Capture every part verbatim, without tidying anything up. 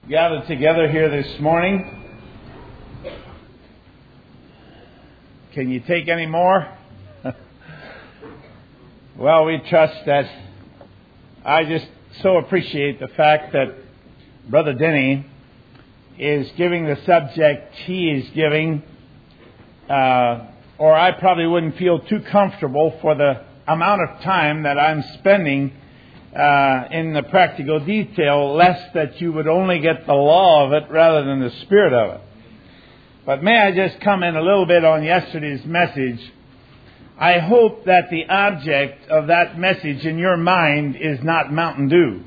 gathered together here this morning. Can you take any more? Well, we trust that. I just so appreciate the fact that Brother Denny is giving the subject he is giving, uh, or I probably wouldn't feel too comfortable for the amount of time that I'm spending uh, in the practical detail, lest that you would only get the law of it rather than the spirit of it. But may I just comment a little bit on yesterday's message? I hope that the object of that message in your mind is not Mountain Dew.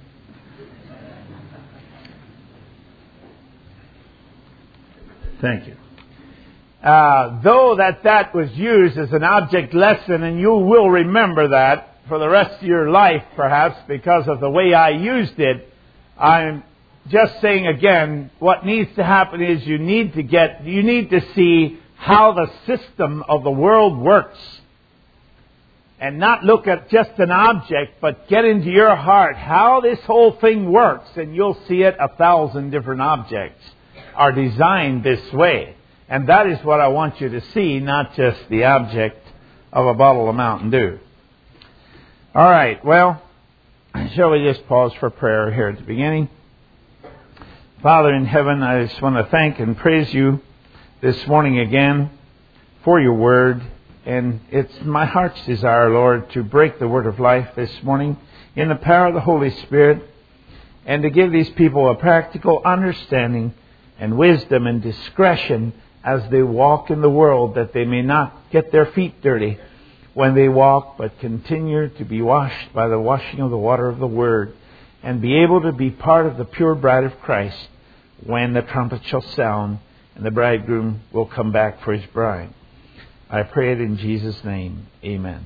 Thank you. Uh, though that that was used as an object lesson, and you will remember that for the rest of your life, perhaps, because of the way I used it, I'm just saying again, what needs to happen is you need to get, you need to see how the system of the world works. And not look at just an object, but get into your heart how this whole thing works, and you'll see it a thousand different objects are designed this way. And that is what I want you to see, not just the object of a bottle of Mountain Dew. All right, well, shall we just pause for prayer here at the beginning? Father in heaven, I just want to thank and praise you this morning again for your word. And it's my heart's desire, Lord, to break the word of life this morning in the power of the Holy Spirit, and to give these people a practical understanding and wisdom and discretion as they walk in the world, that they may not get their feet dirty when they walk, but continue to be washed by the washing of the water of the Word, and be able to be part of the pure bride of Christ when the trumpet shall sound and the bridegroom will come back for his bride. I pray it in Jesus' name. Amen.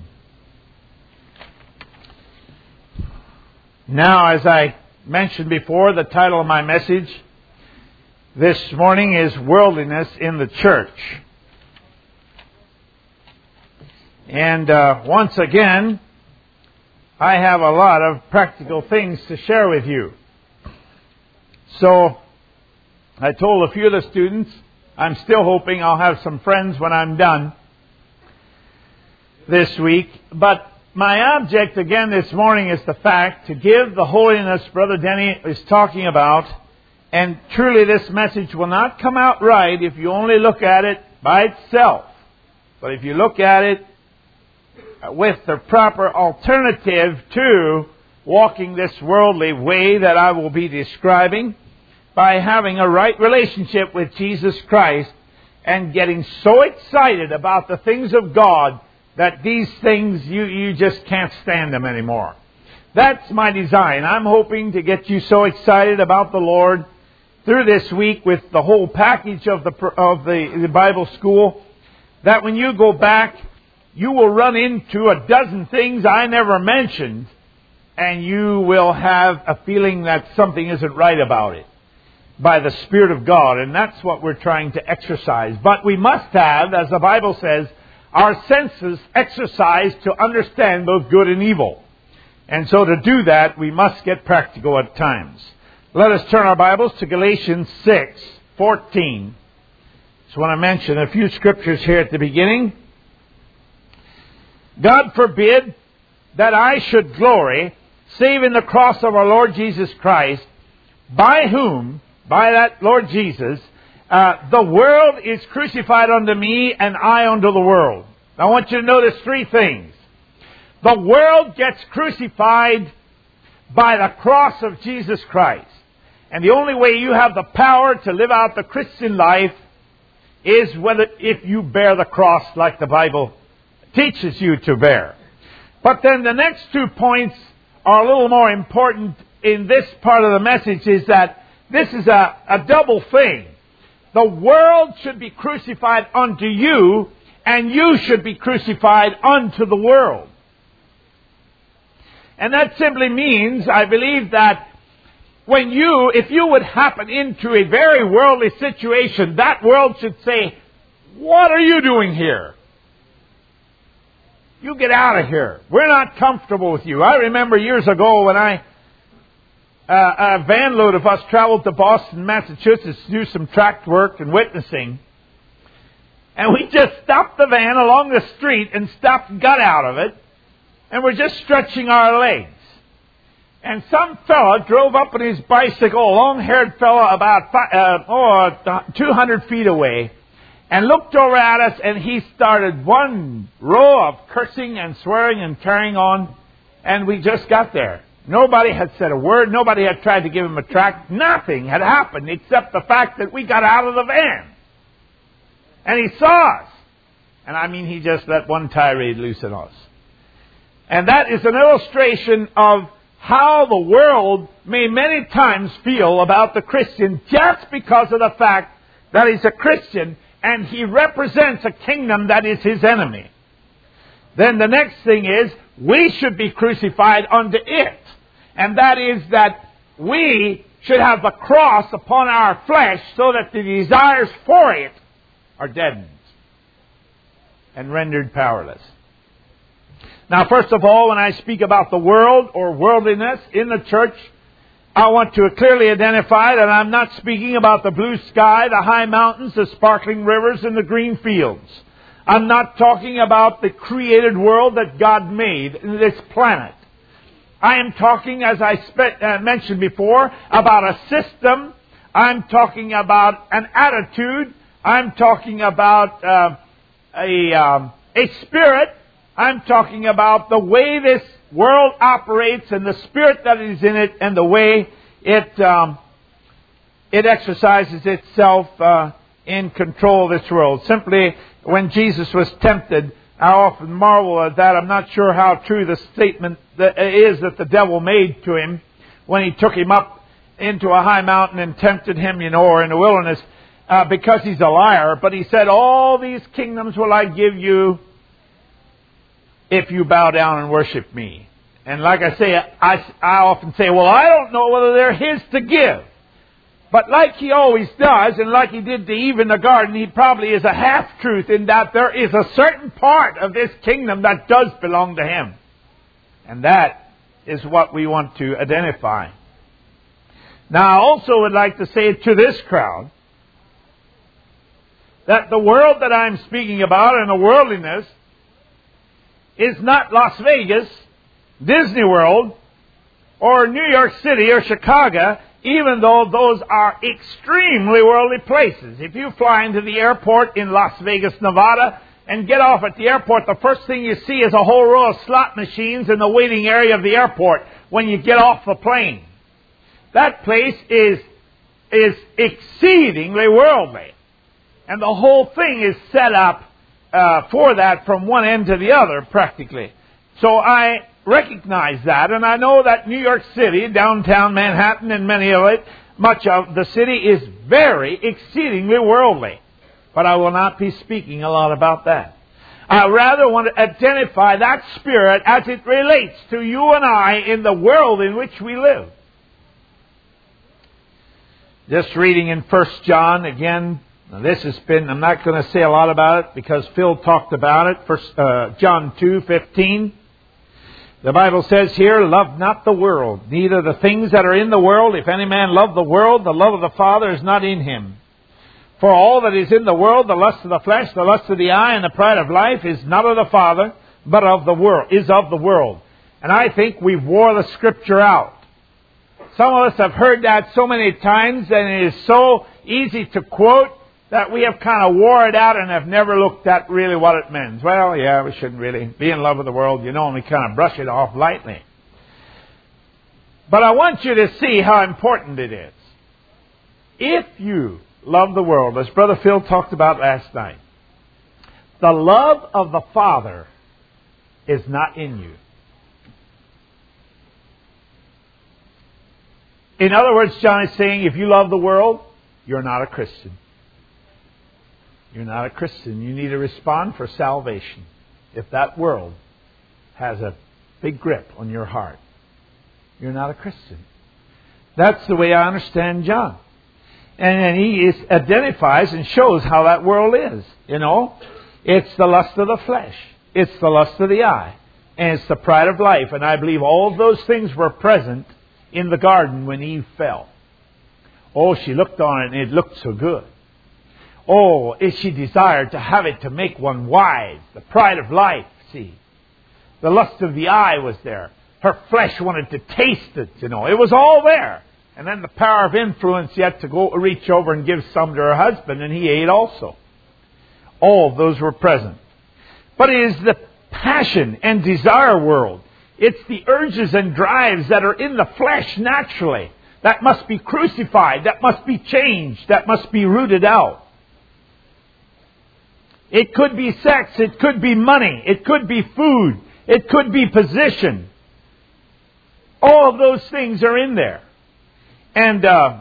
Now, as I mentioned before, the title of my message this morning is Worldliness in the Church. And uh, once again, I have a lot of practical things to share with you. So, I told a few of the students, I'm still hoping I'll have some friends when I'm done this week. But my object again this morning is the fact to give the holiness Brother Denny is talking about. And truly this message will not come out right if you only look at it by itself. But if you look at it with the proper alternative to walking this worldly way that I will be describing, by having a right relationship with Jesus Christ and getting so excited about the things of God that these things, you, you just can't stand them anymore. That's my design. I'm hoping to get you so excited about the Lord through this week with the whole package of the of the, the Bible school, that when you go back, you will run into a dozen things I never mentioned, and you will have a feeling that something isn't right about it by the Spirit of God. And that's what we're trying to exercise. But we must have, as the Bible says, our senses exercised to understand both good and evil. And so to do that, we must get practical at times. Let us turn our Bibles to Galatians six fourteen. Just want to mention a few scriptures here at the beginning. God forbid that I should glory, save in the cross of our Lord Jesus Christ, by whom, by that Lord Jesus, uh, the world is crucified unto me, and I unto the world. Now I want you to notice three things. The world gets crucified by the cross of Jesus Christ. And the only way you have the power to live out the Christian life is whether if you bear the cross like the Bible teaches you to bear. But then the next two points are a little more important in this part of the message, is that this is a, a double thing. The world should be crucified unto you, and you should be crucified unto the world. And that simply means, I believe, that when you, if you would happen into a very worldly situation, that world should say, what are you doing here? You get out of here. We're not comfortable with you. I remember years ago when I uh, a van load of us traveled to Boston, Massachusetts to do some tract work and witnessing. And we just stopped the van along the street and stopped and got out of it. And we're just stretching our legs. And some fella drove up on his bicycle, a long-haired fella about five, uh, oh, two hundred feet away, and looked over at us, and he started one row of cursing and swearing and carrying on, and we just got there. Nobody had said a word. Nobody had tried to give him a tract. Nothing had happened except the fact that we got out of the van. And he saw us. And I mean, he just let one tirade loose on us. And that is an illustration of how the world may many times feel about the Christian just because of the fact that he's a Christian and he represents a kingdom that is his enemy. Then the next thing is, we should be crucified unto it. And that is that we should have the cross upon our flesh so that the desires for it are deadened and rendered powerless. Now, first of all, when I speak about the world or worldliness in the church, I want to clearly identify that I'm not speaking about the blue sky, the high mountains, the sparkling rivers, and the green fields. I'm not talking about the created world that God made, this planet. I am talking, as I spe- uh, mentioned before, about a system. I'm talking about an attitude. I'm talking about uh, a, um, a spirit. I'm talking about the way this world operates and the spirit that is in it and the way it um, it exercises itself uh, in control of this world. Simply, when Jesus was tempted, I often marvel at that. I'm not sure how true the statement that is that the devil made to him when he took him up into a high mountain and tempted him, you know, or in the wilderness, uh, because he's a liar. But he said, all these kingdoms will I give you if you bow down and worship me. And like I say, I, I often say, well, I don't know whether they're his to give. But like he always does, and like he did to Eve in the garden, he probably is a half-truth in that there is a certain part of this kingdom that does belong to him. And that is what we want to identify. Now, I also would like to say to this crowd that the world that I'm speaking about and the worldliness is not Las Vegas, Disney World, or New York City or Chicago, even though those are extremely worldly places. If you fly into the airport in Las Vegas, Nevada, and get off at the airport, the first thing you see is a whole row of slot machines in the waiting area of the airport when you get off the plane. That place is, is exceedingly worldly. And the whole thing is set up uh, for that from one end to the other, practically. So I recognize that, and I know that New York City, downtown Manhattan, and many of it, much of the city is very exceedingly worldly. But I will not be speaking a lot about that. I rather want to identify that spirit as it relates to you and I in the world in which we live. Just reading in First John again. Now this has been, I'm not going to say a lot about it because Phil talked about it. First uh, John two fifteen. The Bible says here, love not the world, neither the things that are in the world. If any man love the world, the love of the Father is not in him. For all that is in the world, the lust of the flesh, the lust of the eye, and the pride of life, is not of the Father, but of the world, is of the world. And I think we've wore the Scripture out. Some of us have heard that so many times, and it is so easy to quote, that we have kind of wore it out and have never looked at really what it means. Well, yeah, we shouldn't really be in love with the world, you know, and we kind of brush it off lightly. But I want you to see how important it is. If you love the world, as Brother Phil talked about last night, the love of the Father is not in you. In other words, John is saying, if you love the world, you're not a Christian. You're not a Christian. You need to respond for salvation if that world has a big grip on your heart. You're not a Christian. That's the way I understand John. And then he is, identifies and shows how that world is. You know, it's the lust of the flesh. It's the lust of the eye. And it's the pride of life. And I believe all of those things were present in the garden when Eve fell. Oh, she looked on it and it looked so good. Oh, is she desired to have it to make one wise. The pride of life, see. The lust of the eye was there. Her flesh wanted to taste it, you know. It was all there. And then the power of influence yet to go reach over and give some to her husband, and he ate also. All of those were present. But it is the passion and desire world. It's the urges and drives that are in the flesh naturally. That must be crucified. That must be changed. That must be rooted out. It could be sex. It could be money. It could be food. It could be position. All of those things are in there. And uh,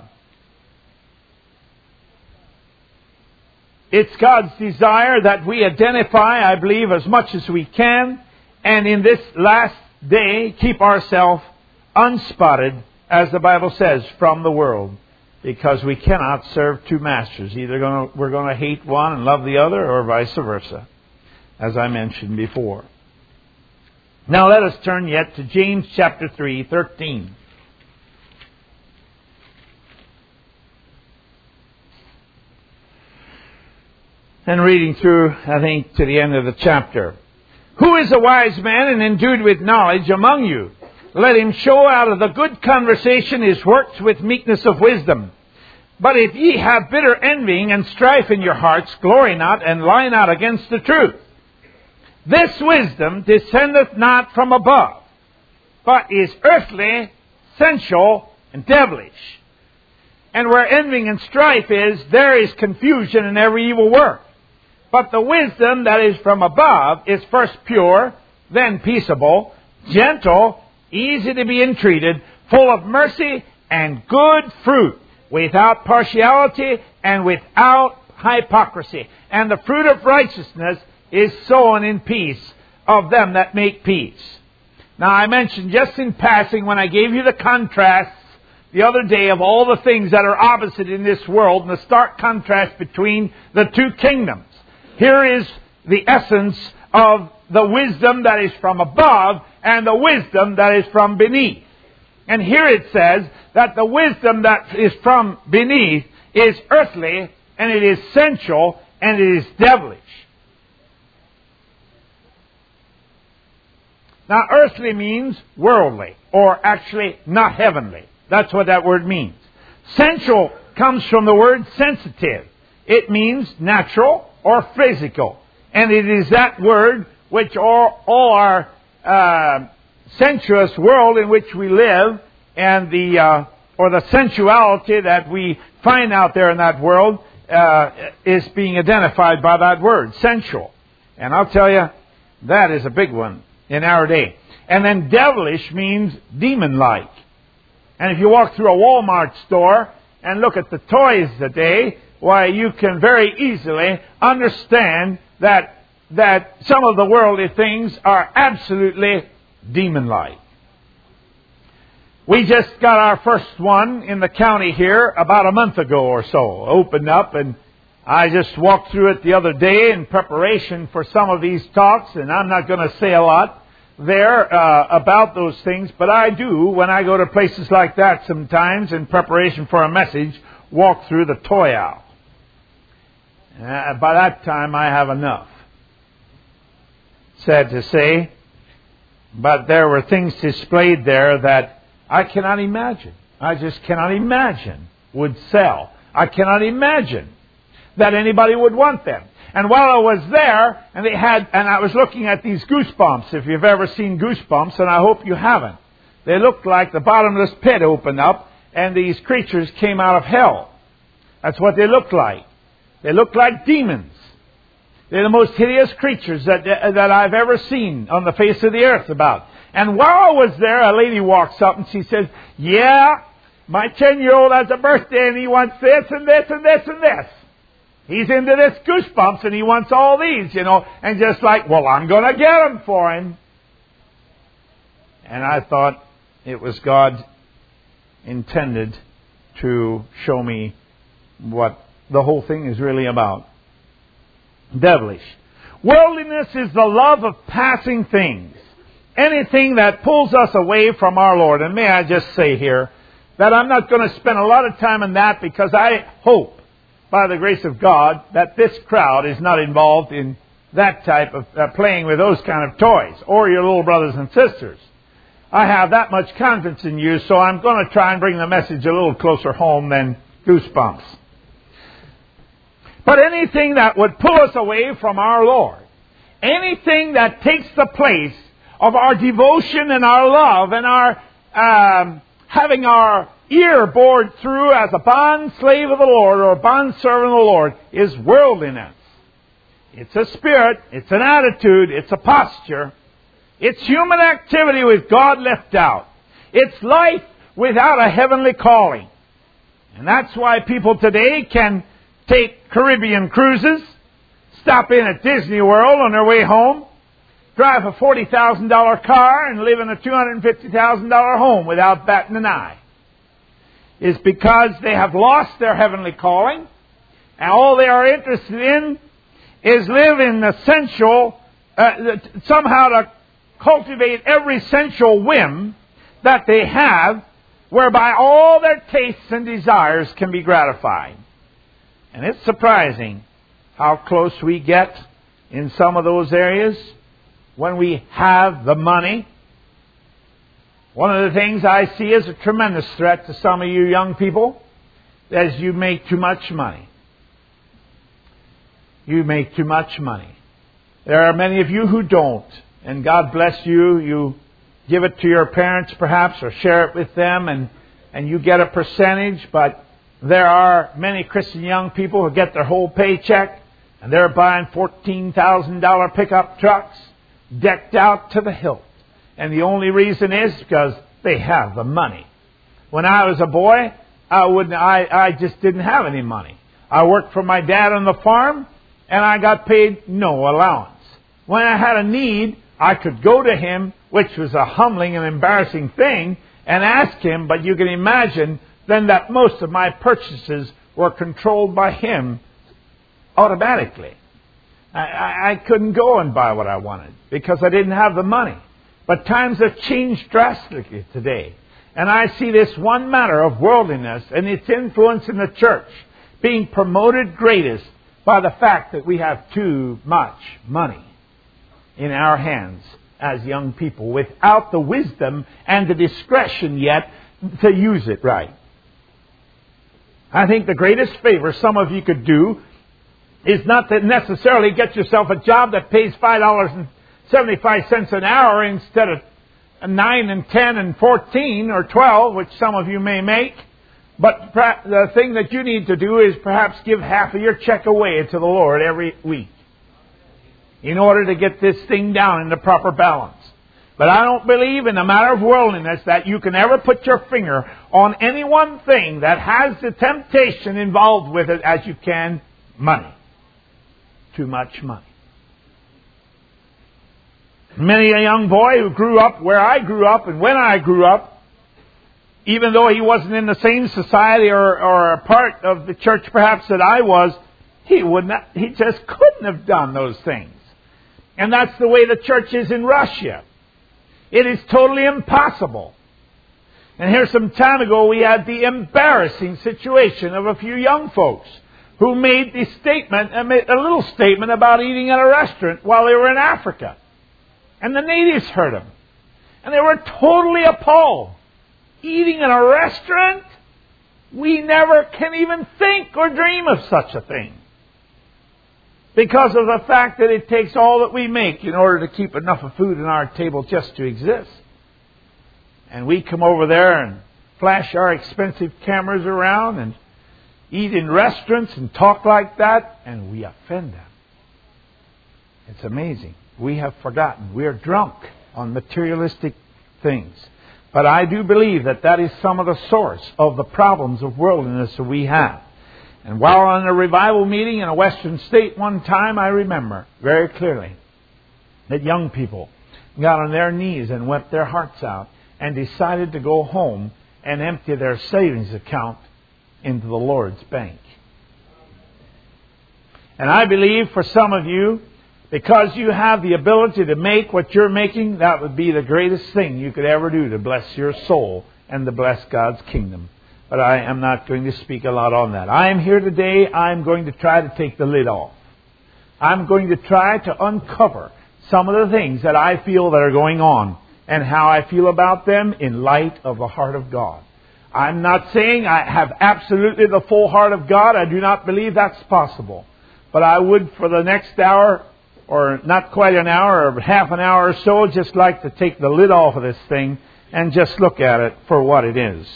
it's God's desire that we identify, I believe, as much as we can. And in this last day, keep ourselves unspotted, as the Bible says, from the world. Because we cannot serve two masters. Either gonna, we're going to hate one and love the other, or vice versa, as I mentioned before. Now let us turn yet to James chapter three, thirteen. And reading through, I think, to the end of the chapter. Who is a wise man and endued with knowledge among you? Let him show out of the good conversation his works with meekness of wisdom. But if ye have bitter envying and strife in your hearts, glory not and lie not against the truth. This wisdom descendeth not from above, but is earthly, sensual, and devilish. And where envying and strife is, there is confusion and every evil work. But the wisdom that is from above is first pure, then peaceable, gentle, easy to be entreated, full of mercy and good fruit, without partiality and without hypocrisy. And the fruit of righteousness is sown in peace of them that make peace. Now I mentioned just in passing when I gave you the contrasts the other day of all the things that are opposite in this world and the stark contrast between the two kingdoms. Here is the essence of the wisdom that is from above and the wisdom that is from beneath. And here it says that the wisdom that is from beneath is earthly, and it is sensual, and it is devilish. Now, earthly means worldly, or actually not heavenly. That's what that word means. Sensual comes from the word sensitive. It means natural or physical. And it is that word which all, all our uh, sensuous world in which we live, and the uh, or the sensuality that we find out there in that world uh, is being identified by that word, sensual. And I'll tell you, that is a big one in our day. And then devilish means demon-like. And if you walk through a Walmart store and look at the toys today, why, you can very easily understand that that some of the worldly things are absolutely demon-like. We just got our first one in the county here about a month ago or so, opened up, and I just walked through it the other day in preparation for some of these talks, and I'm not going to say a lot there uh, about those things, but I do, when I go to places like that sometimes in preparation for a message, walk through the toy aisle. Uh, by that time I have enough, sad to say, but there were things displayed there that I cannot imagine. I just cannot imagine would sell. I cannot imagine that anybody would want them. And while I was there, and they had, and I was looking at these Goosebumps, if you've ever seen Goosebumps, and I hope you haven't. They looked like the bottomless pit opened up, and these creatures came out of hell. That's what they looked like. They looked like demons. They're the most hideous creatures that that I've ever seen on the face of the earth about. And while I was there, a lady walks up and she says, yeah, my ten-year-old has a birthday and he wants this and this and this and this. He's into this Goosebumps and he wants all these, you know. And just like, well, I'm going to get them for him. And I thought it was God intended to show me what the whole thing is really about. Devilish. Worldliness is the love of passing things, anything that pulls us away from our Lord. And may I just say here that I'm not going to spend a lot of time on that, because I hope, by the grace of God, that this crowd is not involved in that type of uh, playing with those kind of toys, or your little brothers and sisters. I have that much confidence in you, so I'm going to try and bring the message a little closer home than goosebumps. But anything that would pull us away from our Lord, anything that takes the place of our devotion and our love and our um, having our ear bored through as a bond slave of the Lord or a bond servant of the Lord, is worldliness. It's a spirit, it's an attitude, it's a posture. It's human activity with God left out. It's life without a heavenly calling. And that's why people today can take Caribbean cruises, stop in at Disney World on their way home, drive a forty thousand dollars car, and live in a two hundred fifty thousand dollars home without batting an eye. It's because they have lost their heavenly calling, and all they are interested in is live in the sensual, uh, somehow to cultivate every sensual whim that they have, whereby all their tastes and desires can be gratified. And it's surprising how close we get in some of those areas when we have the money. One of the things I see as a tremendous threat to some of you young people is you make too much money. You make too much money. There are many of you who don't. And God bless you. You give it to your parents perhaps, or share it with them, and, and you get a percentage. But there are many Christian young people who get their whole paycheck, and they're buying fourteen thousand dollars pickup trucks decked out to the hilt. And the only reason is because they have the money. When I was a boy, I wouldn't. I, I just didn't have any money. I worked for my dad on the farm, and I got paid no allowance. When I had a need, I could go to him, which was a humbling and embarrassing thing, and ask him. But you can imagine then that most of my purchases were controlled by him automatically. I, I, I couldn't go and buy what I wanted because I didn't have the money. But times have changed drastically today. And I see this one matter of worldliness and its influence in the church being promoted greatest by the fact that we have too much money in our hands as young people, without the wisdom and the discretion yet to use it right. I think the greatest favor some of you could do is not to necessarily get yourself a job that pays five dollars and seventy-five cents an hour instead of nine and ten and fourteen or twelve, which some of you may make. But the thing that you need to do is perhaps give half of your check away to the Lord every week in order to get this thing down in the proper balance. But I don't believe in the matter of worldliness that you can ever put your finger on any one thing that has the temptation involved with it as you can money. Too much money. Many a young boy who grew up where I grew up and when I grew up, even though he wasn't in the same society or, or a part of the church perhaps that I was, he would not, he just couldn't have done those things. And that's the way the church is in Russia. It is totally impossible. And here some time ago we had the embarrassing situation of a few young folks who made the statement, a little statement about eating at a restaurant while they were in Africa. And the natives heard them. And they were totally appalled. Eating in a restaurant? We never can even think or dream of such a thing. Because of the fact that it takes all that we make in order to keep enough of food on our table just to exist. And we come over there and flash our expensive cameras around and eat in restaurants and talk like that, and we offend them. It's amazing. We have forgotten. We are drunk on materialistic things. But I do believe that that is some of the source of the problems of worldliness that we have. And while in a revival meeting in a western state one time, I remember very clearly that young people got on their knees and wept their hearts out and decided to go home and empty their savings account into the Lord's bank. And I believe for some of you, Because you have the ability to make what you're making, that would be the greatest thing you could ever do to bless your soul and to bless God's kingdom. But I am not going to speak a lot on that. I am here today. I'm going to try to take the lid off. I'm going to try to uncover some of the things that I feel that are going on and how I feel about them in light of the heart of God. I'm not saying I have absolutely the full heart of God. I do not believe that's possible. But I would, for the next hour, or not quite an hour, or half an hour or so, just like to take the lid off of this thing and just look at it for what it is.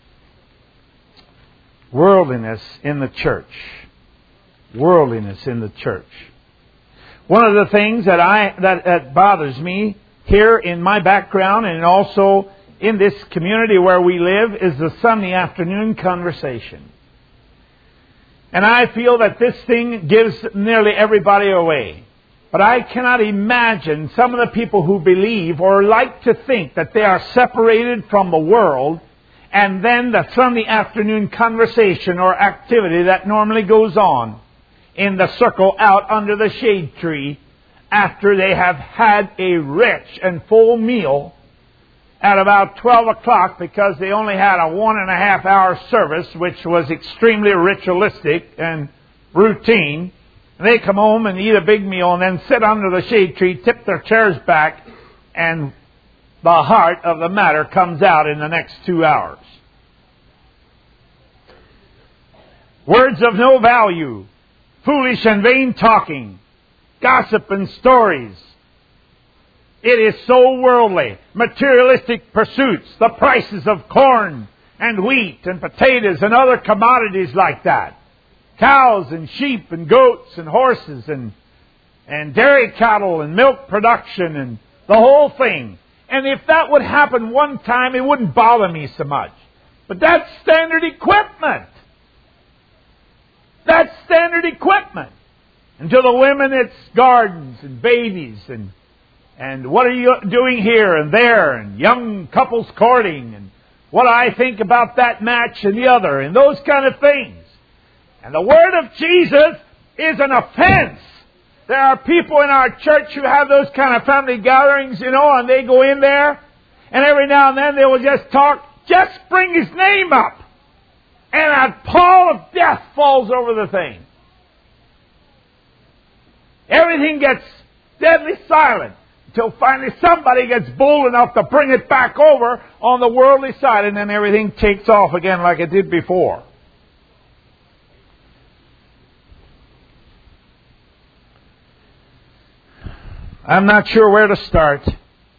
Worldliness in the church. Worldliness in the church. One of the things that I that, that bothers me here in my background and also in this community where we live is the Sunday afternoon conversation. And I feel that this thing gives nearly everybody away. But I cannot imagine some of the people who believe or like to think that they are separated from the world, and then the Sunday afternoon conversation or activity that normally goes on in the circle out under the shade tree after they have had a rich and full meal at about twelve o'clock, because they only had a one and a half hour service, which was extremely ritualistic and routine. And they come home and eat a big meal and then sit under the shade tree, tip their chairs back, and the heart of the matter comes out in the next two hours. Words of no value, foolish and vain talking, gossip and stories. It is so worldly. Materialistic pursuits, the prices of corn and wheat and potatoes and other commodities like that. Cows and sheep and goats and horses and, and dairy cattle and milk production and the whole thing. And if that would happen one time, it wouldn't bother me so much. But that's standard equipment. That's standard equipment. And to the women, it's gardens and babies and and what are you doing here and there, and young couples courting, and what I think about that match and the other, and those kind of things. And the Word of Jesus is an offense. There are people in our church who have those kind of family gatherings, you know, and they go in there, and every now and then they will just talk, just bring His name up, and a pall of death falls over the thing. Everything gets deadly silent until finally somebody gets bold enough to bring it back over on the worldly side, and then everything takes off again like it did before. I'm not sure where to start,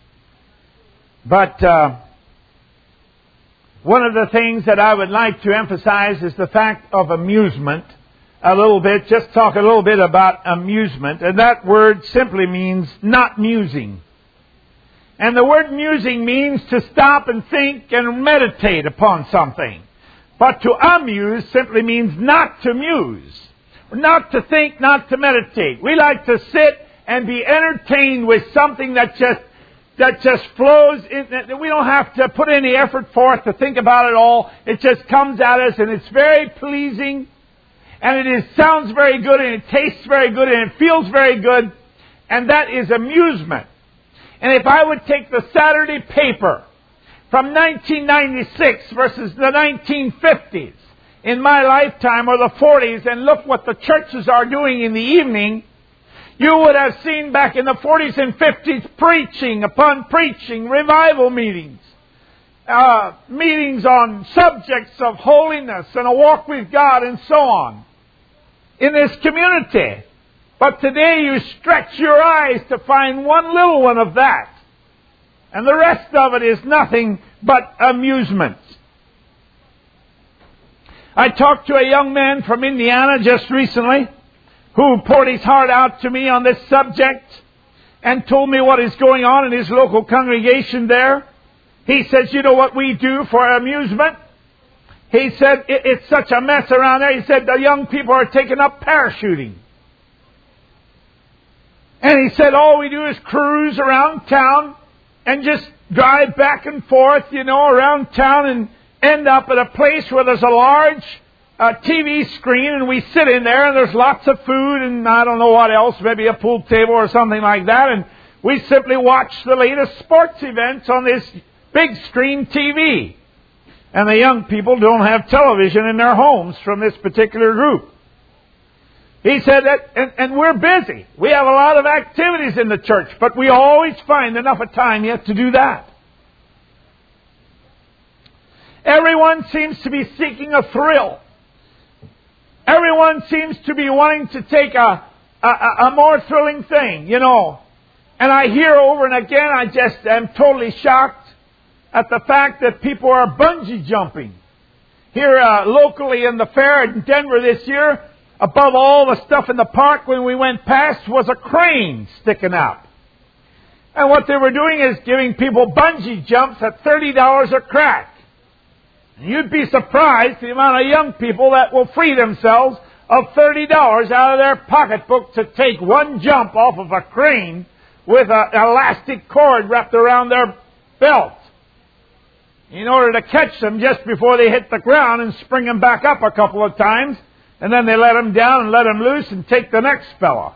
but uh, one of the things that I would like to emphasize is the fact of amusement a little bit. Just talk a little bit about amusement, and that word simply means not musing. And the word musing means to stop and think and meditate upon something. But to amuse simply means not to muse, not to think, not to meditate. We like to sit and be entertained with something that just that just flows in. We don't have to put any effort forth to think about it all. It just comes at us, and it's very pleasing, and it is, sounds very good, and it tastes very good, and it feels very good, and that is amusement. And if I would take the Saturday paper from nineteen ninety-six versus the nineteen fifties in my lifetime, or the forties, and look what the churches are doing in the evening, you would have seen back in the forties and fifties preaching upon preaching, revival meetings, uh, meetings on subjects of holiness and a walk with God and so on in this community. But today you stretch your eyes to find one little one of that, and the rest of it is nothing but amusement. I talked to a young man from Indiana just recently who poured his heart out to me on this subject and told me what is going on in his local congregation there. He says, you know what we do for amusement? He said, it, it's such a mess around there. He said, the young people are taking up parachuting. And he said, all we do is cruise around town and just drive back and forth, you know, around town and end up at a place where there's a large a T V screen and we sit in there and there's lots of food and I don't know what else, maybe a pool table or something like that, and we simply watch the latest sports events on this big screen T V. And the young people don't have television in their homes from this particular group. He said that, and, and we're busy. We have a lot of activities in the church, but we always find enough of time yet to do that. Everyone seems to be seeking a thrill. Everyone seems to be wanting to take a, a, a more thrilling thing, you know. And I hear over and again, I just am totally shocked at the fact that people are bungee jumping. Here uh, locally in the fair in Denver this year, above all the stuff in the park when we went past was a crane sticking up. And what they were doing is giving people bungee jumps at thirty dollars a crack. And you'd be surprised the amount of young people that will free themselves of thirty dollars out of their pocketbook to take one jump off of a crane with an elastic cord wrapped around their belt in order to catch them just before they hit the ground and spring them back up a couple of times. And then they let them down and let them loose and take the next fella.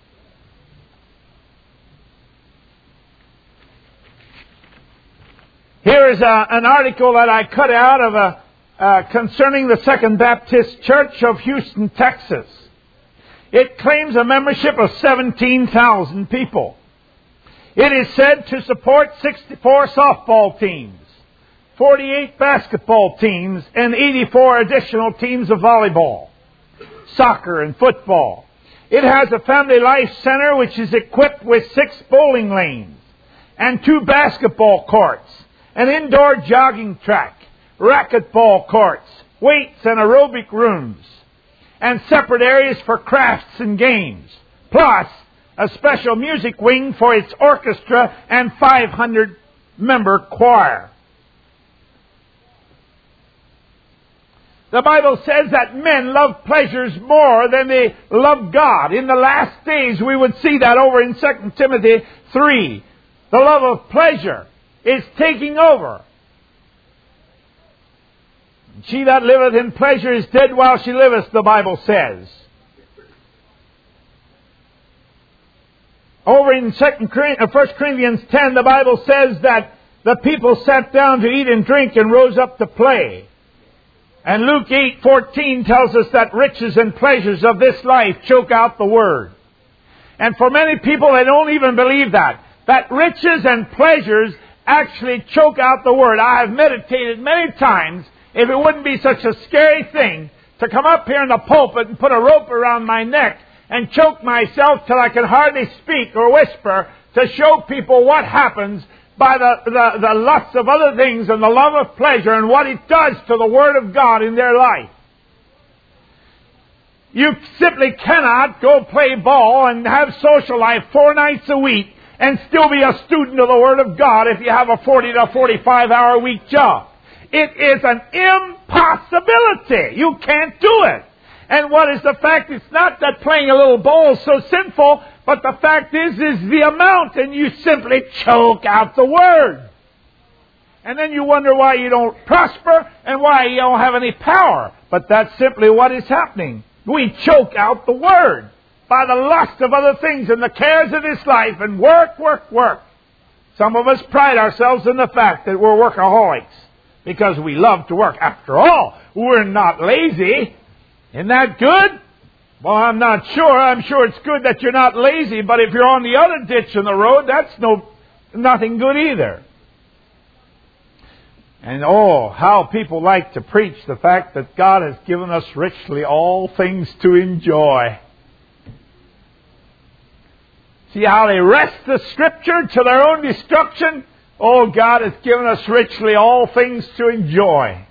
Here is a, an article that I cut out of a, uh, concerning the Second Baptist Church of Houston, Texas. It claims a membership of seventeen thousand people. It is said to support sixty-four softball teams, forty-eight basketball teams, and eighty-four additional teams of volleyball, soccer, and football. It has a family life center which is equipped with six bowling lanes and two basketball courts, an indoor jogging track, racquetball courts, weights and aerobic rooms, and separate areas for crafts and games, plus a special music wing for its orchestra and five hundred member choir. The Bible says that men love pleasures more than they love God. In the last days we would see that over in Second Timothy three. The love of pleasure is taking over. She that liveth in pleasure is dead while she liveth, the Bible says. Over in First Corinthians ten, the Bible says that the people sat down to eat and drink and rose up to play. And Luke eight fourteen tells us that riches and pleasures of this life choke out the Word. And for many people, they don't even believe that. That riches and pleasures actually choke out the Word. I have meditated many times if it wouldn't be such a scary thing to come up here in the pulpit and put a rope around my neck and choke myself till I can hardly speak or whisper to show people what happens by the, the, the lust of other things and the love of pleasure and what it does to the Word of God in their life. You simply cannot go play ball and have social life four nights a week and still be a student of the Word of God if you have a forty to forty-five hour a week job. It is an impossibility. You can't do it. And what is the fact? It's not that playing a little ball is so sinful, but the fact is, is the amount, and you simply choke out the Word. And then you wonder why you don't prosper and why you don't have any power. But that's simply what is happening. We choke out the Word by the lust of other things and the cares of this life and work, work, work. Some of us pride ourselves in the fact that we're workaholics because we love to work. After all, we're not lazy. Isn't that good? Well, I'm not sure. I'm sure it's good that you're not lazy, but if you're on the other ditch in the road, that's no nothing good either. And oh, how people like to preach the fact that God has given us richly all things to enjoy. See how they wrest the Scripture to their own destruction? Oh, God has given us richly all things to enjoy.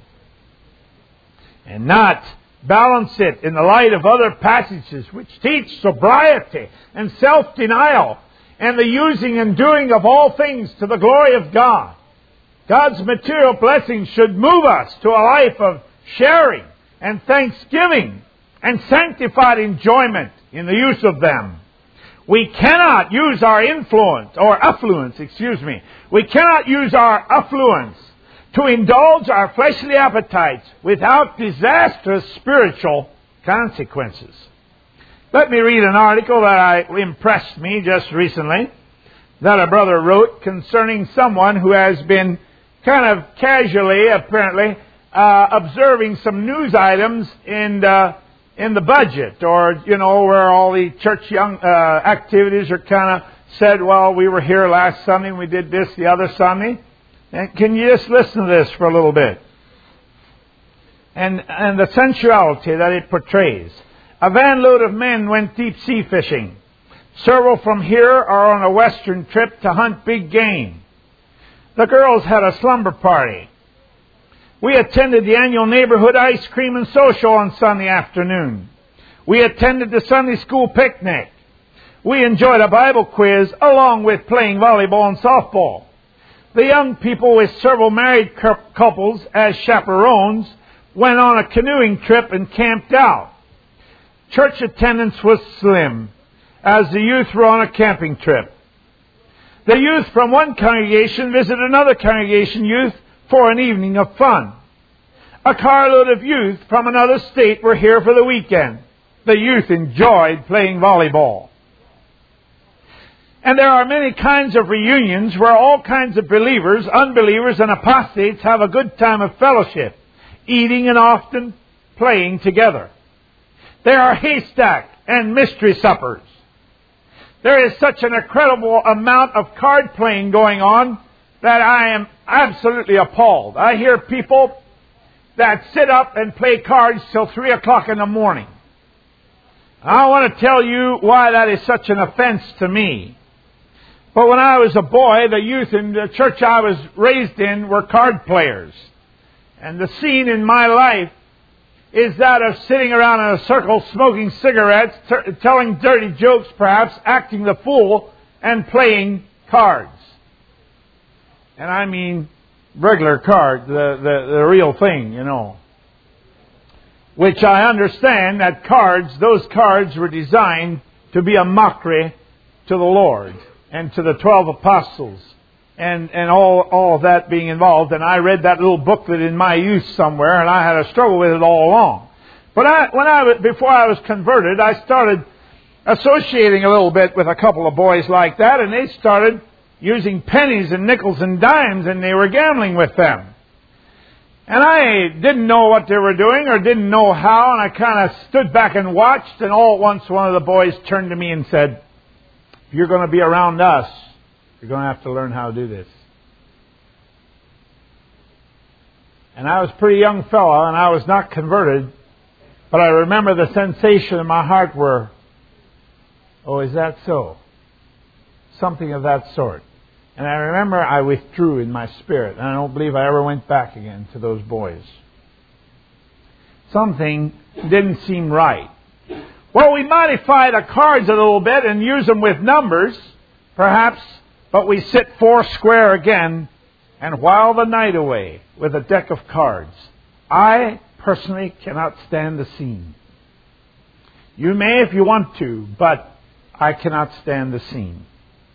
And not balance it in the light of other passages which teach sobriety and self-denial and the using and doing of all things to the glory of God. God's material blessings should move us to a life of sharing and thanksgiving and sanctified enjoyment in the use of them. We cannot use our influence, or affluence, excuse me. We cannot use our affluence to indulge our fleshly appetites without disastrous spiritual consequences. Let me read an article that I, impressed me just recently that a brother wrote concerning someone who has been kind of casually, apparently, uh, observing some news items in uh, in the budget, or, you know, where all the church young uh, activities are kind of said, well, we were here last Sunday and we did this the other Sunday. And can you just listen to this for a little bit? And, and the sensuality that it portrays. A van load of men went deep sea fishing. Several from here are on a western trip to hunt big game. The girls had a slumber party. We attended the annual neighborhood ice cream and social on Sunday afternoon. We attended the Sunday school picnic. We enjoyed a Bible quiz along with playing volleyball and softball. The young people, with several married couples as chaperones, went on a canoeing trip and camped out. Church attendance was slim, as the youth were on a camping trip. The youth from one congregation visited another congregation youth for an evening of fun. A carload of youth from another state were here for the weekend. The youth enjoyed playing volleyball. And there are many kinds of reunions where all kinds of believers, unbelievers, and apostates have a good time of fellowship, eating and often playing together. There are haystack and mystery suppers. There is such an incredible amount of card playing going on that I am absolutely appalled. I hear people that sit up and play cards till three o'clock in the morning. I want to tell you why that is such an offense to me. But when I was a boy, the youth in the church I was raised in were card players. And the scene in my life is that of sitting around in a circle, smoking cigarettes, t- telling dirty jokes perhaps, acting the fool, and playing cards. And I mean regular cards, the, the, the real thing, you know. Which I understand that cards, those cards were designed to be a mockery to the Lord and to the twelve apostles, and, and all, all of that being involved. And I read that little booklet in my youth somewhere, and I had a struggle with it all along. But I, when I, before I was converted, I started associating a little bit with a couple of boys like that, and they started using pennies and nickels and dimes, and they were gambling with them. And I didn't know what they were doing or didn't know how, and I kind of stood back and watched, and all at once one of the boys turned to me and said, if you're going to be around us, you're going to have to learn how to do this. And I was a pretty young fella, and I was not converted, but I remember the sensation in my heart were, oh, is that so? Something of that sort. And I remember I withdrew in my spirit, and I don't believe I ever went back again to those boys. Something didn't seem right. Well, we modify the cards a little bit and use them with numbers, perhaps, but we sit four square again and while the night away with a deck of cards. I personally cannot stand the scene. You may if you want to, but I cannot stand the scene.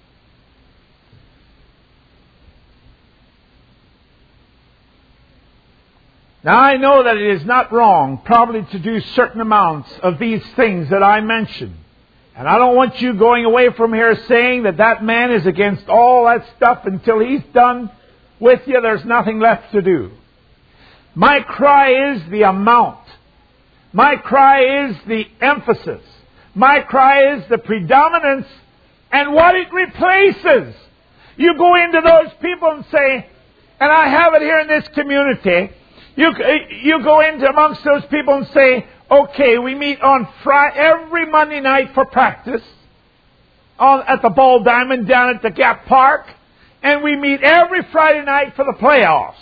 Now, I know that it is not wrong probably to do certain amounts of these things that I mentioned. And I don't want you going away from here saying that that man is against all that stuff until he's done with you. There's nothing left to do. My cry is the amount. My cry is the emphasis. My cry is the predominance and what it replaces. You go into those people and say, and I have it here in this community, You, you go into amongst those people and say, okay, we meet on Friday, every Monday night for practice on, at the Ball Diamond down at the Gap Park, and we meet every Friday night for the playoffs.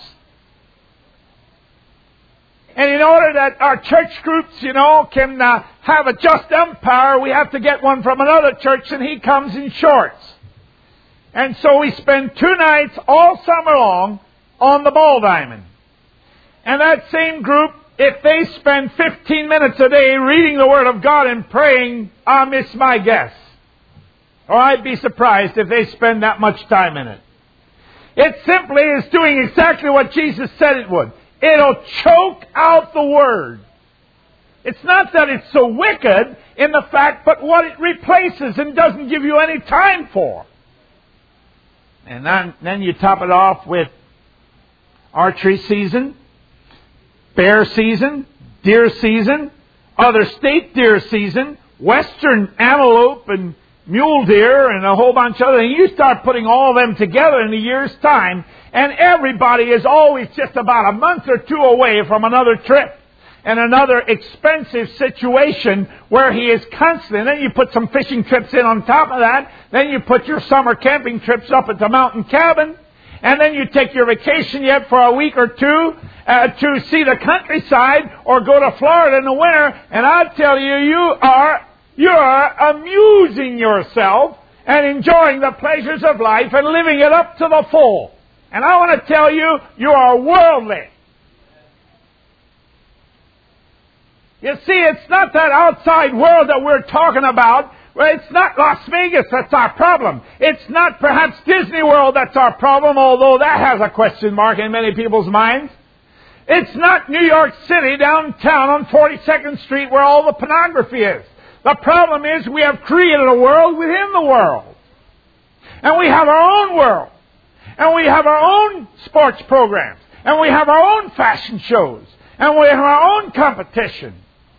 And in order that our church groups, you know, can uh, have a just umpire, we have to get one from another church, and he comes in shorts. And so we spend two nights all summer long on the Ball Diamond. And that same group, if they spend fifteen minutes a day reading the Word of God and praying, I'll miss my guess. Or I'd be surprised if they spend that much time in it. It simply is doing exactly what Jesus said it would. It'll choke out the Word. It's not that it's so wicked in the fact, but what it replaces and doesn't give you any time for. And then, then you top it off with archery season, bear season, deer season, other state deer season, western antelope and mule deer and a whole bunch of other things. You start putting all of them together in a year's time, and everybody is always just about a month or two away from another trip and another expensive situation where he is constantly. And then you put some fishing trips in on top of that. Then you put your summer camping trips up at the mountain cabin. And then you take your vacation yet for a week or two uh, to see the countryside or go to Florida in the winter. And I tell you, you are you're amusing yourself and enjoying the pleasures of life and living it up to the full. And I want to tell you, you are worldly. You see, it's not that outside world that we're talking about. It's not Las Vegas that's our problem. It's not perhaps Disney World that's our problem, although that has a question mark in many people's minds. It's not New York City downtown on forty-second Street where all the pornography is. The problem is we have created a world within the world. And we have our own world. And we have our own sports programs. And we have our own fashion shows. And we have our own competition.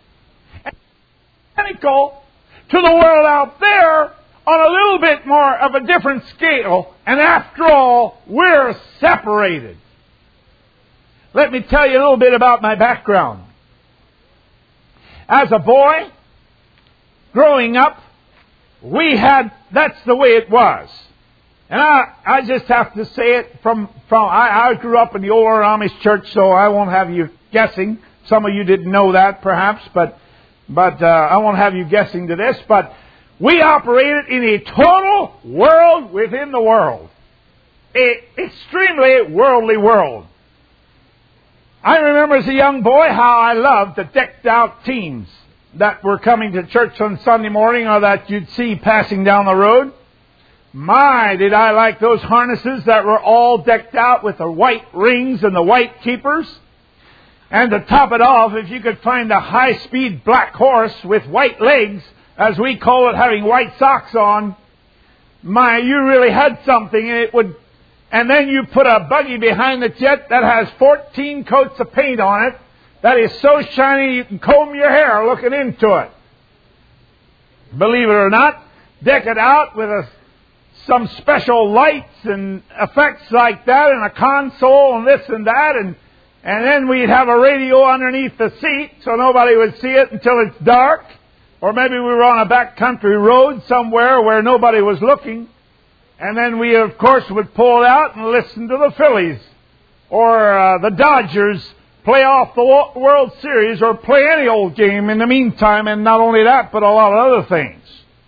Identical to the world out there on a little bit more of a different scale. And after all, we're separated. Let me tell you a little bit about my background. As a boy, growing up, we had, that's the way it was. And I, I just have to say it from, from I, I grew up in the old Amish church, so I won't have you guessing. Some of you didn't know that, perhaps, but But uh, I won't have you guessing to this, but we operated in a total world within the world. An extremely worldly world. I remember as a young boy how I loved the decked out teens that were coming to church on Sunday morning or that you'd see passing down the road. My, did I like those harnesses that were all decked out with the white rings and the white keepers. And to top it off, if you could find a high-speed black horse with white legs, as we call it, having white socks on, my, you really had something. And it would, and then you put a buggy behind the jet that has fourteen coats of paint on it. That is so shiny you can comb your hair looking into it. Believe it or not, deck it out with a, some special lights and effects like that, and a console and this and that, and And then we'd have a radio underneath the seat so nobody would see it until it's dark. Or maybe we were on a backcountry road somewhere where nobody was looking. And then we, of course, would pull it out and listen to the Phillies or uh, the Dodgers play off the World Series or play any old game in the meantime. And not only that, but a lot of other things.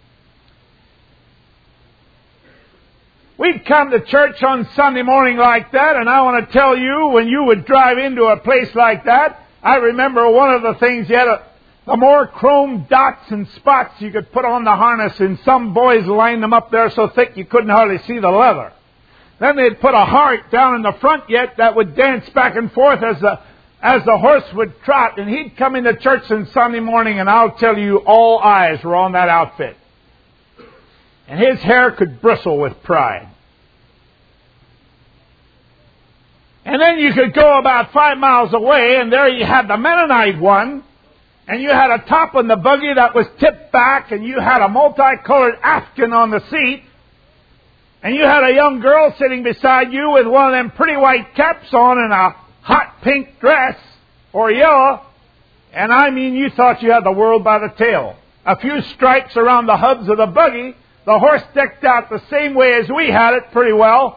We'd come to church on Sunday morning like that, and I want to tell you, when you would drive into a place like that, I remember one of the things you had, a, the more chrome dots and spots you could put on the harness, and some boys lined them up there so thick you couldn't hardly see the leather. Then they'd put a heart down in the front yet that would dance back and forth as the, as the horse would trot, and he'd come into church on Sunday morning, and I'll tell you, all eyes were on that outfit. And his hair could bristle with pride. And then you could go about five miles away, and there you had the Mennonite one, and you had a top on the buggy that was tipped back, and you had a multicolored Afghan on the seat, and you had a young girl sitting beside you with one of them pretty white caps on and a hot pink dress, or yellow, and I mean you thought you had the world by the tail. A few stripes around the hubs of the buggy, the horse decked out the same way as we had it pretty well,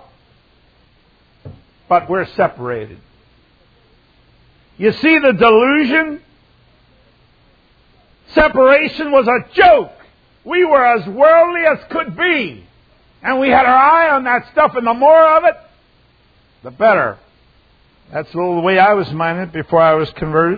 but we're separated. You see the delusion? Separation was a joke. We were as worldly as could be. And we had our eye on that stuff, and the more of it, the better. That's a little the way I was minded before I was converted.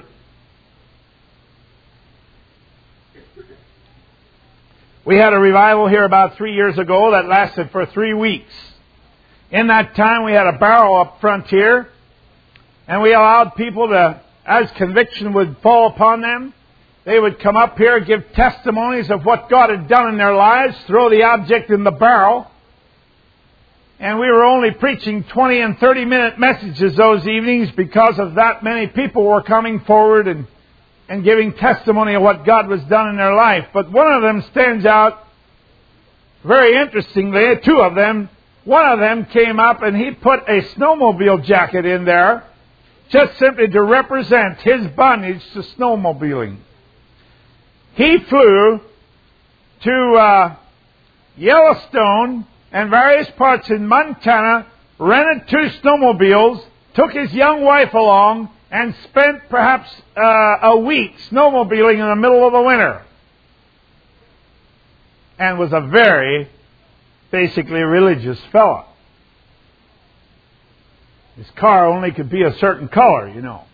We had a revival here about three years ago that lasted for three weeks. In that time, we had a barrel up front here, and we allowed people to, as conviction would fall upon them, they would come up here, give testimonies of what God had done in their lives, throw the object in the barrel. And we were only preaching twenty and thirty minute messages those evenings because of that many people were coming forward and, and giving testimony of what God was done in their life. But one of them stands out very interestingly, two of them. One of them came up and he put a snowmobile jacket in there just simply to represent his bondage to snowmobiling. He flew to uh, Yellowstone and various parts in Montana, rented two snowmobiles, took his young wife along, and spent perhaps uh, a week snowmobiling in the middle of the winter. And was a very, basically, religious fellow. His car only could be a certain color, you know.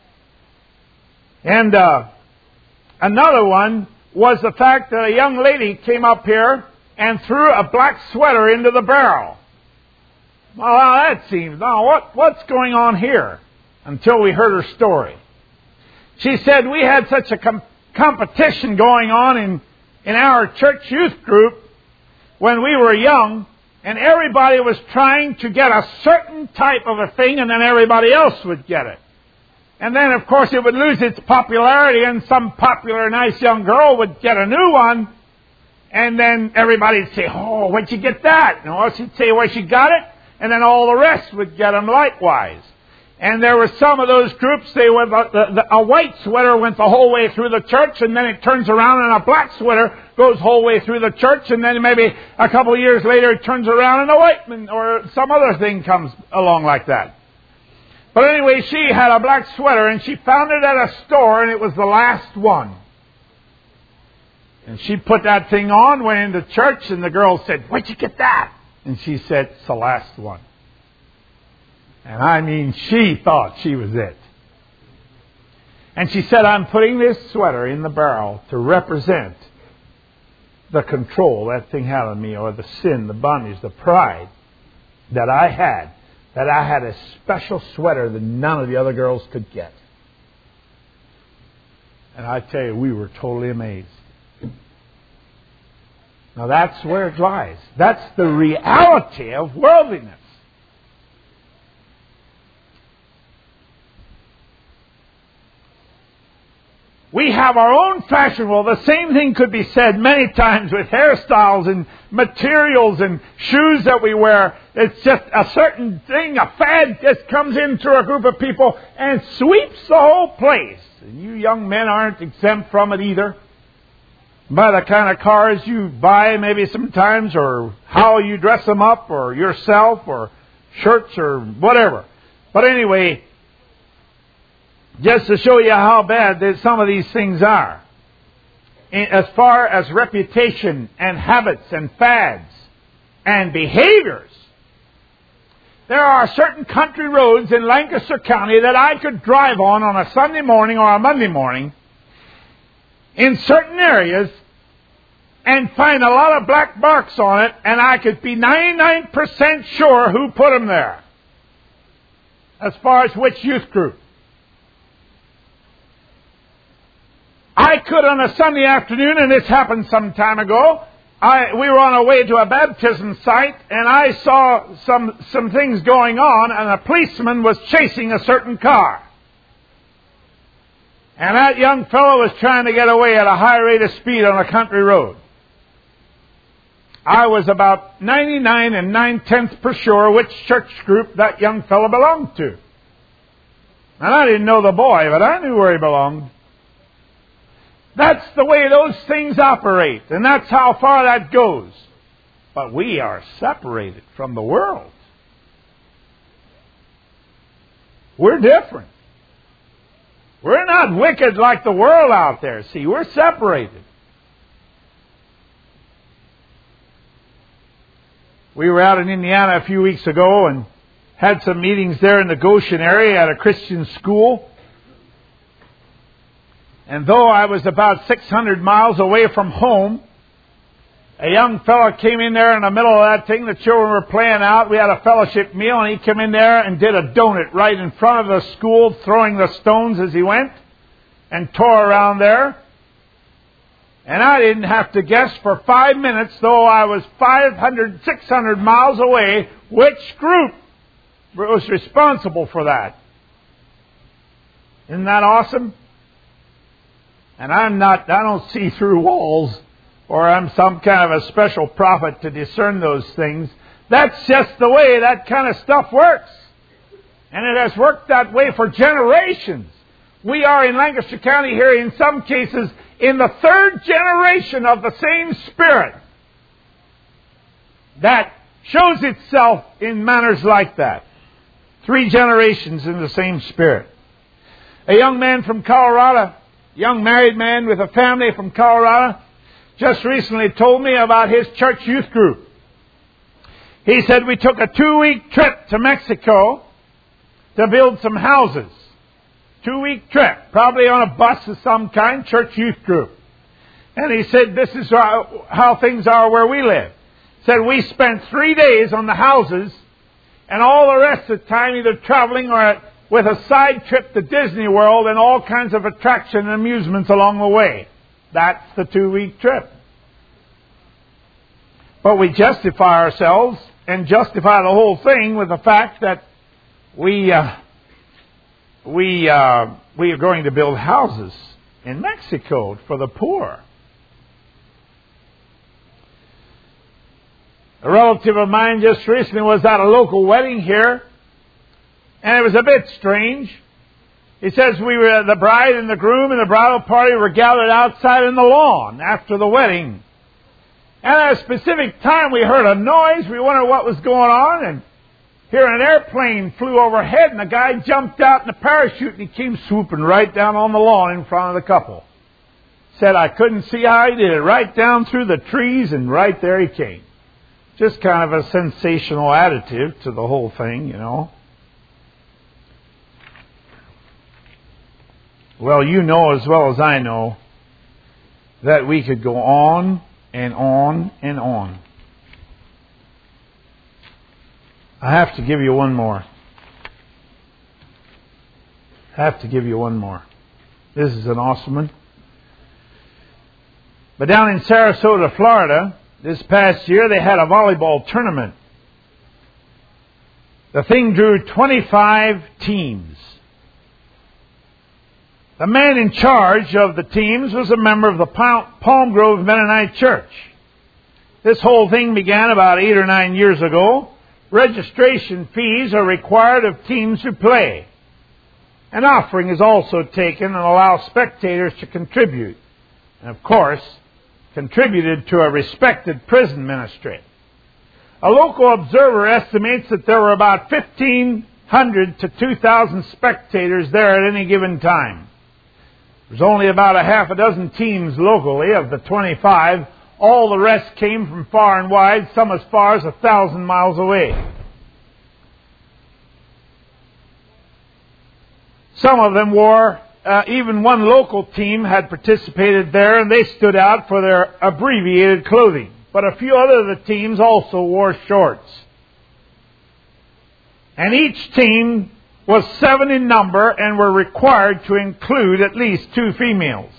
And uh, another one was the fact that a young lady came up here and threw a black sweater into the barrel. Well, that seems, now what, what's going on here? Until we heard her story. She said, we had such a com- competition going on in, in our church youth group when we were young, and everybody was trying to get a certain type of a thing, and then everybody else would get it. And then, of course, it would lose its popularity, and some popular, nice young girl would get a new one, and then everybody would say, oh, where'd you get that? And or she'd say where she got it, and then all the rest would get them likewise. And there were some of those groups, they went, the, the, a white sweater went the whole way through the church, and then it turns around and a black sweater goes the whole way through the church, and then maybe a couple of years later it turns around and a white man or some other thing comes along like that. But anyway, she had a black sweater, and she found it at a store, and it was the last one. And she put that thing on, went into church, and the girl said, where'd you get that? And she said, it's the last one. And I mean, she thought she was it. And she said, I'm putting this sweater in the barrel to represent the control that thing had on me, or the sin, the bondage, the pride that I had, that I had a special sweater that none of the other girls could get. And I tell you, we were totally amazed. Now that's where it lies. That's the reality of worldliness. We have our own fashion. Well, the same thing could be said many times with hairstyles and materials and shoes that we wear. It's just a certain thing, a fad just comes into a group of people and sweeps the whole place. And you young men aren't exempt from it either. By the kind of cars you buy maybe sometimes, or how you dress them up, or yourself, or shirts, or whatever. But anyway, just to show you how bad that some of these things are. As far as reputation and habits and fads and behaviors, there are certain country roads in Lancaster County that I could drive on on a Sunday morning or a Monday morning in certain areas and find a lot of black marks on it, and I could be ninety-nine percent sure who put them there. As far as which youth group. I could on a Sunday afternoon, and this happened some time ago, I, we were on our way to a baptism site, and I saw some, some things going on, and a policeman was chasing a certain car. And that young fellow was trying to get away at a high rate of speed on a country road. I was about ninety-nine and nine-tenths per sure which church group that young fellow belonged to. And I didn't know the boy, but I knew where he belonged. That's the way those things operate, and that's how far that goes. But we are separated from the world. We're different. We're not wicked like the world out there. See, we're separated. We were out in Indiana a few weeks ago and had some meetings there in the Goshen area at a Christian school. And though I was about six hundred miles away from home, A young fellow came in there in the middle of that thing. The children were playing out. We had a fellowship meal, and he came in there and did a donut right in front of the school, throwing the stones as he went, and tore around there. And I didn't have to guess for five minutes, though I was five hundred, six hundred miles away, which group was responsible for that. Isn't that awesome? And I'm not, I don't see through walls, or I'm some kind of a special prophet to discern those things. That's just the way that kind of stuff works. And it has worked that way for generations. We are in Lancaster County here, in some cases, in the third generation of the same Spirit. That shows itself in manners like that. Three generations in the same Spirit. A young man from Colorado, young married man with a family from Colorado, just recently told me about his church youth group. He said, we took a two-week trip to Mexico to build some houses. Two-week trip, probably on a bus of some kind, church youth group. And he said, this is how, how things are where we live. He said, we spent three days on the houses, and all the rest of the time either traveling or with a side trip to Disney World and all kinds of attraction and amusements along the way. That's the two-week trip. But we justify ourselves and justify the whole thing with the fact that we uh, we uh, we are going to build houses in Mexico for the poor. A relative of mine just recently was at a local wedding here, and it was a bit strange. He says we were, the bride and the groom and the bridal party were gathered outside in the lawn after the wedding. And at a specific time we heard a noise. We wondered what was going on. And here an airplane flew overhead, and the guy jumped out in a parachute, and he came swooping right down on the lawn in front of the couple. Said, I couldn't see how he did it. Right down through the trees, and right there he came. Just kind of a sensational additive to the whole thing, you know. Well, you know as well as I know that we could go on and on and on. I have to give you one more. I have to give you one more. This is an awesome one. But down in Sarasota, Florida, this past year they had a volleyball tournament. The thing drew twenty-five teams. The man in charge of the teams was a member of the Palm Grove Mennonite Church. This whole thing began about eight or nine years ago. Registration fees are required of teams who play. An offering is also taken and allows spectators to contribute. And of course, contributed to a respected prison ministry. A local observer estimates that there were about fifteen hundred to two thousand spectators there at any given time. There's only about a half a dozen teams locally of the twenty-five. All the rest came from far and wide, some as far as a thousand miles away. Some of them wore, uh, even one local team had participated there, and they stood out for their abbreviated clothing. But a few other of the teams also wore shorts. And each team was seven in number and were required to include at least two females.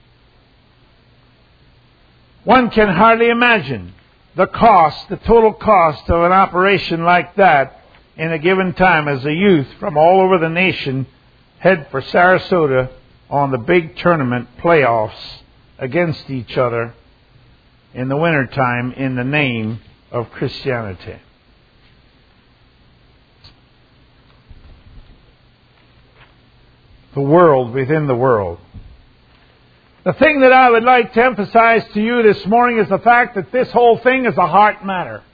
One can hardly imagine the cost, the total cost of an operation like that in a given time as a youth from all over the nation head for Sarasota on the big tournament playoffs against each other in the wintertime in the name of Christianity. The world within the world. The thing that I would like to emphasize to you this morning is the fact that this whole thing is a heart matter.